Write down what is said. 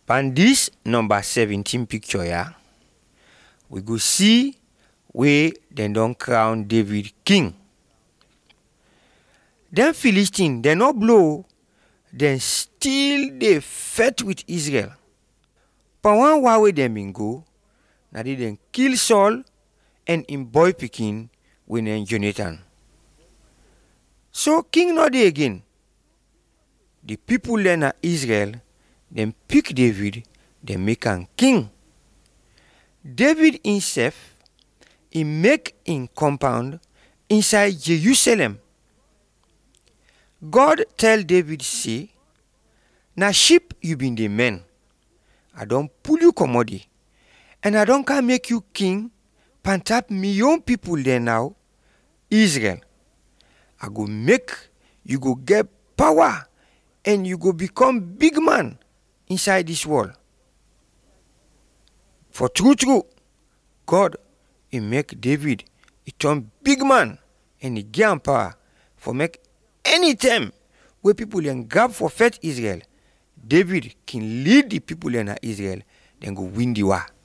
On this number 17 picture, yeah, we go see where dem don crown David king. Dem Philistine dem no blow, dem still dey fight with Israel. For one war wey dem bin go, na dey dem kill Saul and im boy pikin wey name Jonathan. So king no dey again. The people dem na Israel, dem pick David, dem make am king. David himself, he make im compound inside Jerusalem. God tell David say, na sheep you bin dey mend, I don pull you comot there, and I don come make you king pantap million people there now, Israel. I go make you go get power and you go become big man inside this world. For true, God, he make David, he turn big man and he give am power for make anytime where people dem grab for fight Israel, David can lead the people in Israel, then go win the war.